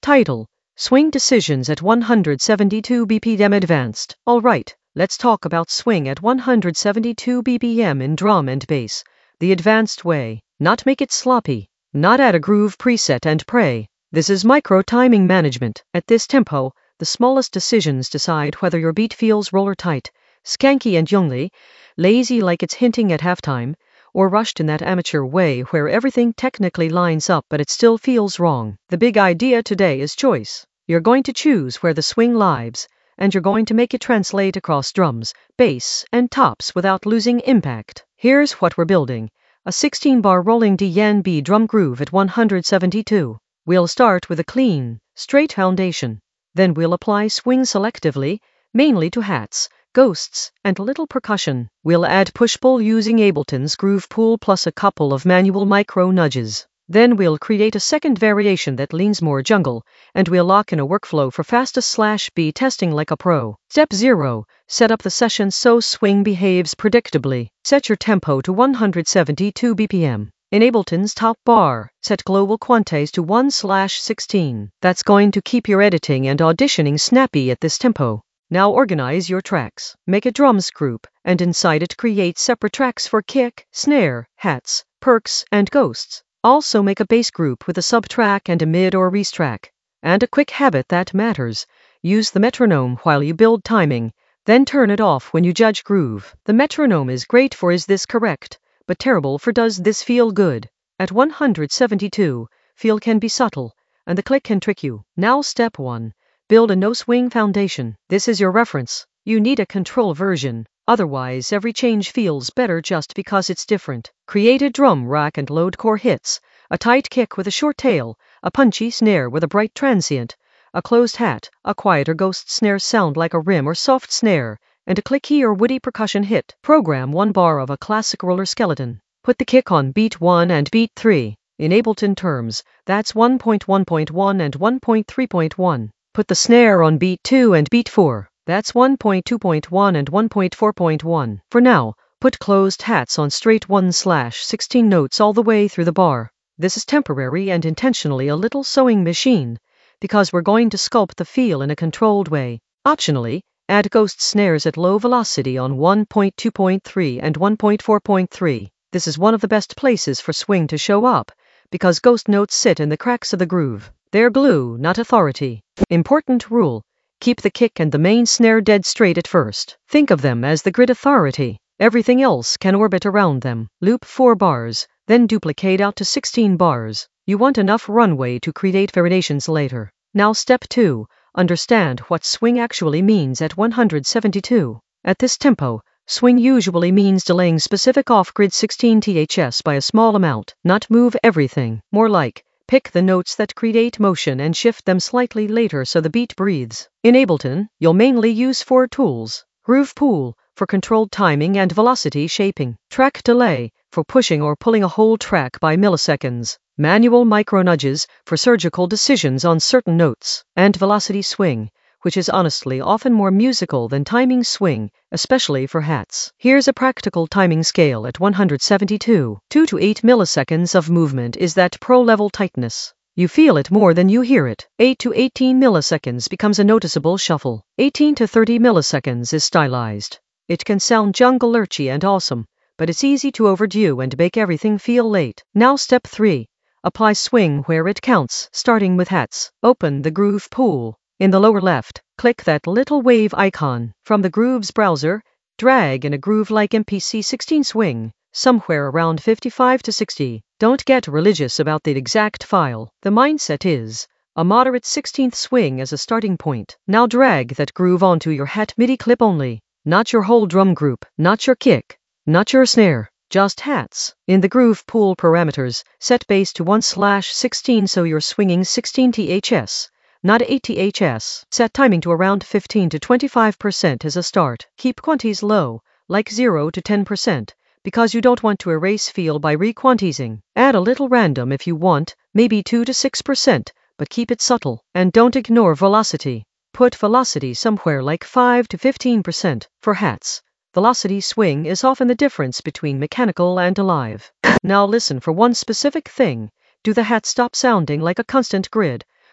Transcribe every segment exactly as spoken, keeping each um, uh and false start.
Title: Swing Decisions at one hundred seventy-two B P M Advanced. Alright, let's talk about swing at one hundred seventy-two B P M in drum and bass, the advanced way. Not make it sloppy, not add a groove preset and pray. This is micro timing management. At this tempo, the smallest decisions decide whether your beat feels roller tight, skanky and youngly, lazy like it's hinting at halftime, or rushed in that amateur way where everything technically lines up but it still feels wrong. The big idea today is choice. You're going to choose where the swing lives, and you're going to make it translate across drums, bass, and tops without losing impact. Here's what we're building: a sixteen bar rolling D N B drum groove at one hundred seventy-two. We'll start with a clean, straight foundation. Then we'll apply swing selectively, mainly to hats, ghosts, and a little percussion. We'll add push-pull using Ableton's Groove Pool plus a couple of manual micro nudges. Then we'll create a second variation that leans more jungle, and we'll lock in a workflow for fastest slash B testing like a pro. Step zero. Set up the session so swing behaves predictably. Set your tempo to one hundred seventy-two B P M. In Ableton's top bar, set global quantize to one slash sixteen. That's going to keep your editing and auditioning snappy at this tempo. Now organize your tracks. Make a drums group, and inside it create separate tracks for kick, snare, hats, perks, and ghosts. Also make a bass group with a sub-track and a mid or res track. And a quick habit that matters: use the metronome while you build timing, then turn it off when you judge groove. The metronome is great for is this correct, but terrible for does this feel good. At one hundred seventy-two, feel can be subtle, and the click can trick you. Now step one. Build a no-swing foundation. This is your reference. You need a control version. Otherwise, every change feels better just because it's different. Create a drum rack and load core hits, a tight kick with a short tail, a punchy snare with a bright transient, a closed hat, a quieter ghost snare sound like a rim or soft snare, and a clicky or woody percussion hit. Program one bar of a classic roller skeleton. Put the kick on beat one and beat three. In Ableton terms, that's one point one point one and one point three point one. Put the snare on beat two and beat four. That's one point two point one and one point four point one. For now, put closed hats on straight one slash sixteen notes all the way through the bar. This is temporary and intentionally a little sewing machine, because we're going to sculpt the feel in a controlled way. Optionally, add ghost snares at low velocity on one point two point three and one point four point three. This is one of the best places for swing to show up, because ghost notes sit in the cracks of the groove. They're glue, not authority. Important rule: keep the kick and the main snare dead straight at first. Think of them as the grid authority. Everything else can orbit around them. Loop four bars, then duplicate out to sixteen bars. You want enough runway to create variations later. Now step two. Understand what swing actually means at one hundred seventy-two. At this tempo, swing usually means delaying specific off-grid sixteen T H S by a small amount, not move everything. More like, pick the notes that create motion and shift them slightly later so the beat breathes. In Ableton, you'll mainly use four tools: Groove Pool, for controlled timing and velocity shaping; Track Delay, for pushing or pulling a whole track by milliseconds; Manual Micro Nudges, for surgical decisions on certain notes; and Velocity Swing, which is honestly often more musical than timing swing, especially for hats. Here's a practical timing scale at one hundred seventy-two. two to eight milliseconds of movement is that pro-level tightness. You feel it more than you hear it. eight to eighteen milliseconds becomes a noticeable shuffle. eighteen to thirty milliseconds is stylized. It can sound jungle lurchy and awesome, but it's easy to overdo and make everything feel late. Now step three. Apply swing where it counts, starting with hats. Open the Groove Pool. In the lower left, click that little wave icon. From the Grooves browser, drag in a groove like M P C sixteen swing, somewhere around fifty-five to sixty. Don't get religious about the exact file. The mindset is a moderate sixteenth swing as a starting point. Now drag that groove onto your hat MIDI clip only. Not your whole drum group, not your kick, not your snare, just hats. In the Groove Pool parameters, set bass to one slash sixteen so you're swinging sixteen T H S. Not eight T H S. Set timing to around fifteen to twenty-five percent as a start. Keep quantities low, like zero to ten percent, because you don't want to erase feel by re-quantizing. Add a little random if you want, maybe two to six percent, but keep it subtle. And don't ignore velocity. Put velocity somewhere like five to fifteen percent. For hats, velocity swing is often the difference between mechanical and alive. Now listen for one specific thing. Do the hats stop sounding like a constant grid,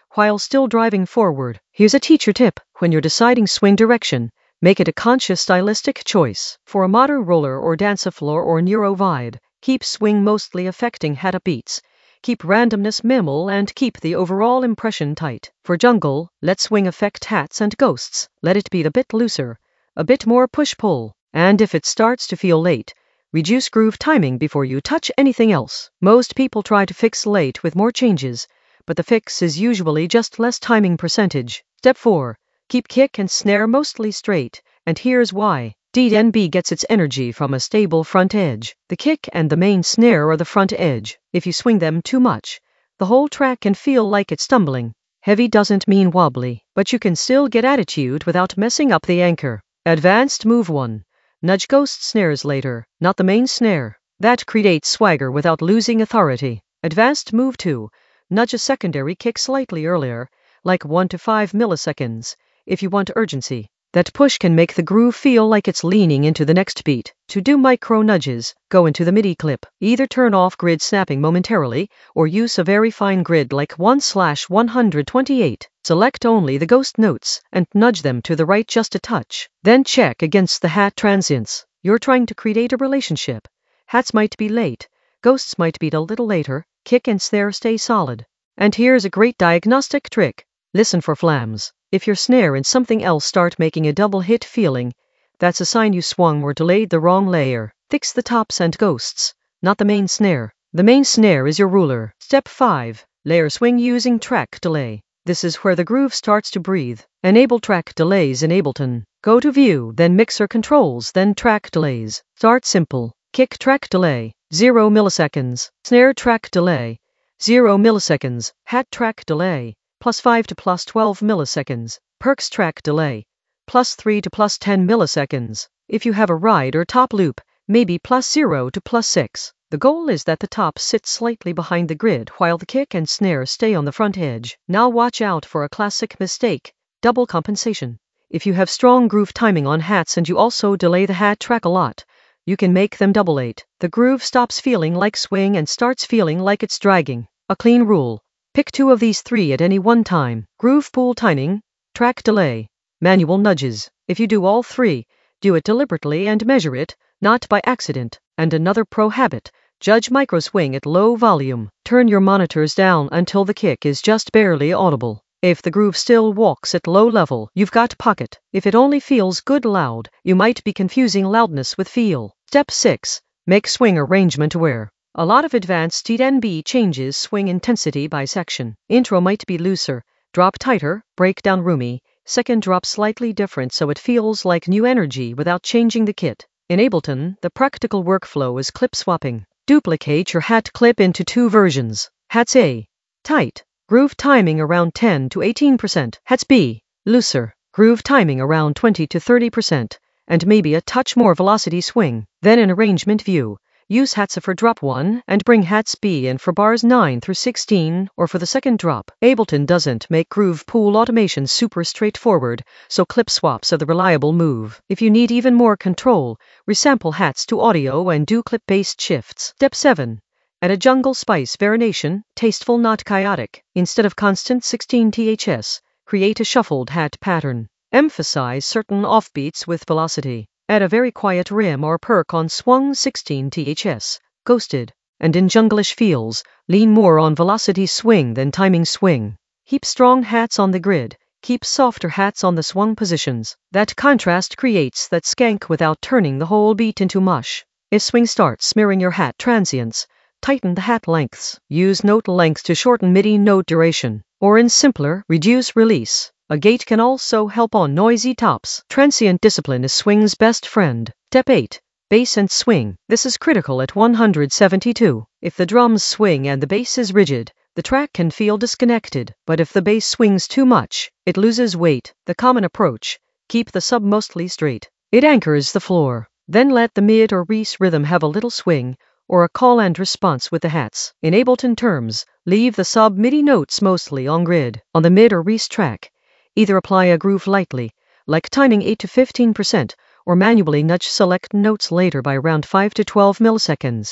while still driving forward. Here's a teacher tip. When you're deciding swing direction, make it a conscious stylistic choice. For a modern roller or dancefloor or neurovide, keep swing mostly affecting hat beats. Keep randomness minimal and keep the overall impression tight. For jungle, let swing affect hats and ghosts. Let it beat a bit looser, a bit more push-pull. And if it starts to feel late, reduce groove timing before you touch anything else. Most people try to fix late with more changes, but the fix is usually just less timing percentage. Step four. Keep kick and snare mostly straight, and here's why. D N B gets its energy from a stable front edge. The kick and the main snare are the front edge. If you swing them too much, the whole track can feel like it's stumbling. Heavy doesn't mean wobbly, but you can still get attitude without messing up the anchor. Advanced move one. Nudge ghost snares later, not the main snare. That creates swagger without losing authority. Advanced move two. Nudge a secondary kick slightly earlier, like one to five milliseconds, if you want urgency. That push can make the groove feel like it's leaning into the next beat. To do micro nudges, go into the MIDI clip. Either turn off grid snapping momentarily, or use a very fine grid like one slash one twenty-eight. Select only the ghost notes, and nudge them to the right just a touch. Then check against the hat transients. You're trying to create a relationship. Hats might be late, ghosts might beat a little later, kick and snare stay solid. And here's a great diagnostic trick. Listen for flams. If your snare and something else start making a double hit feeling, that's a sign you swung or delayed the wrong layer. Fix the tops and ghosts, not the main snare. The main snare is your ruler. Step five. Layer swing using track delay. This is where the groove starts to breathe. Enable track delays in Ableton. Go to View, then Mixer Controls, then Track Delays. Start simple. Kick track delay, zero milliseconds. Snare track delay, zero milliseconds. Hat track delay, plus five to plus twelve milliseconds. Perks track delay, plus three to plus ten milliseconds. If you have a ride or top loop, maybe plus zero to plus six. The goal is that the top sits slightly behind the grid while the kick and snare stay on the front edge. Now watch out for a classic mistake, double compensation. If you have strong groove timing on hats and you also delay the hat track a lot, you can make them double eight. The groove stops feeling like swing and starts feeling like it's dragging. A clean rule. Pick two of these three at any one time. Groove pool timing, track delay, manual nudges. If you do all three, do it deliberately and measure it, not by accident. And another pro habit, judge micro swing at low volume. Turn your monitors down until the kick is just barely audible. If the groove still walks at low level, you've got pocket. If it only feels good loud, you might be confusing loudness with feel. Step six. Make swing arrangement aware. A lot of advanced D N B changes swing intensity by section. Intro might be looser, drop tighter, breakdown roomy, second drop slightly different so it feels like new energy without changing the kit. In Ableton, the practical workflow is clip swapping. Duplicate your hat clip into two versions. Hats A. Tight. Groove timing around ten to eighteen percent. Hats B. Looser. Groove timing around twenty to thirty percent. And maybe a touch more velocity swing. Then in Arrangement View, use Hats A for drop one and bring Hats B in for bars nine through sixteen or for the second drop. Ableton doesn't make groove pool automation super straightforward, so clip swaps are the reliable move. If you need even more control, resample hats to audio and do clip-based shifts. Step seven. Add a jungle spice variation, tasteful not chaotic. Instead of constant sixteen hertz, create a shuffled hat pattern. Emphasize certain offbeats with velocity. Add a very quiet rim or perk on swung sixteen hertz, ghosted. And in junglish feels, lean more on velocity swing than timing swing. Keep strong hats on the grid, keep softer hats on the swung positions. That contrast creates that skank without turning the whole beat into mush. If swing starts smearing your hat transients, tighten the hat lengths. Use note length to shorten MIDI note duration. Or in simpler, reduce release. A gate can also help on noisy tops. Transient discipline is swing's best friend. Step eight. Bass and swing. This is critical at one seventy-two. If the drums swing and the bass is rigid, the track can feel disconnected. But if the bass swings too much, it loses weight. The common approach, keep the sub mostly straight. It anchors the floor. Then let the mid or res rhythm have a little swing, or a call and response with the hats. In Ableton terms, leave the sub MIDI notes mostly on grid. On the mid or res track, either apply a groove lightly, like timing eight to fifteen percent, or manually nudge select notes later by around five to twelve milliseconds.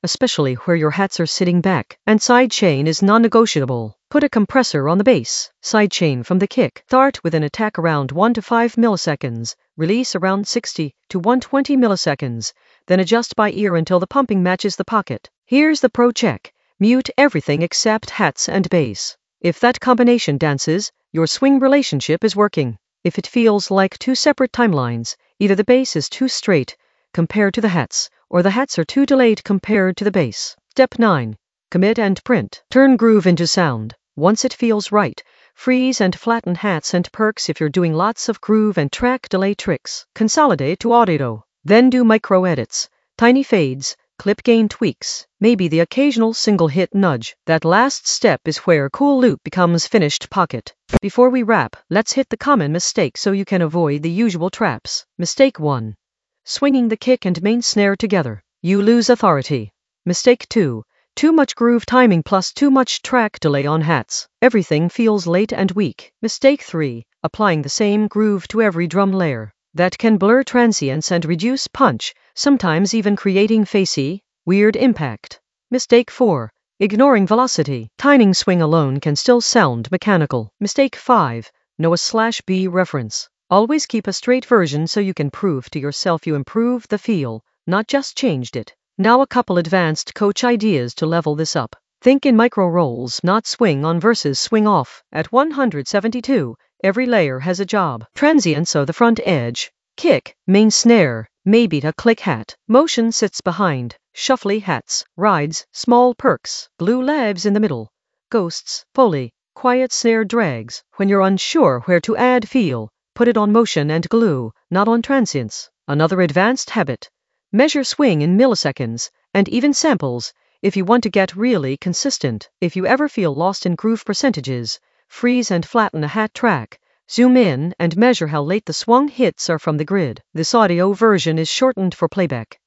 especially where your hats are sitting back, and side chain is non-negotiable. Put a compressor on the bass. Side chain from the kick. Start with an attack around one to five milliseconds, release around sixty to one hundred twenty milliseconds, then adjust by ear until the pumping matches the pocket. Here's the pro check. Mute everything except hats and bass. If that combination dances, your swing relationship is working. If it feels like two separate timelines, either the bass is too straight compared to the hats, or the hats are too delayed compared to the bass. Step nine. Commit and print. Turn groove into sound. Once it feels right, freeze and flatten hats and perks if you're doing lots of groove and track delay tricks. Consolidate to audio. Then do micro edits, tiny fades, clip gain tweaks, maybe the occasional single hit nudge. That last step is where cool loop becomes finished pocket. Before we wrap, let's hit the common mistake so you can avoid the usual traps. Mistake one. Swinging the kick and main snare together. You lose authority. Mistake two. Too much groove timing plus too much track delay on hats. Everything feels late and weak. Mistake three. Applying the same groove to every drum layer. That can blur transients and reduce punch, sometimes even creating facey, weird impact. Mistake four. Ignoring velocity. Timing swing alone can still sound mechanical. Mistake five. No A slash B reference. Always keep a straight version so you can prove to yourself you improved the feel, not just changed it. Now a couple advanced coach ideas to level this up. Think in micro rolls, not swing on versus swing off. At one hundred seventy-two, every layer has a job. Transients are the front edge. Kick, main snare, maybe a click hat. Motion sits behind. Shuffly hats, rides, small perks. Glue labs in the middle. Ghosts, foley, quiet snare drags. When you're unsure where to add feel, put it on motion and glue, not on transients. Another advanced habit. Measure swing in milliseconds, and even samples, if you want to get really consistent. If you ever feel lost in groove percentages, freeze and flatten a hat track. Zoom in and measure how late the swung hits are from the grid. This audio version is shortened for playback.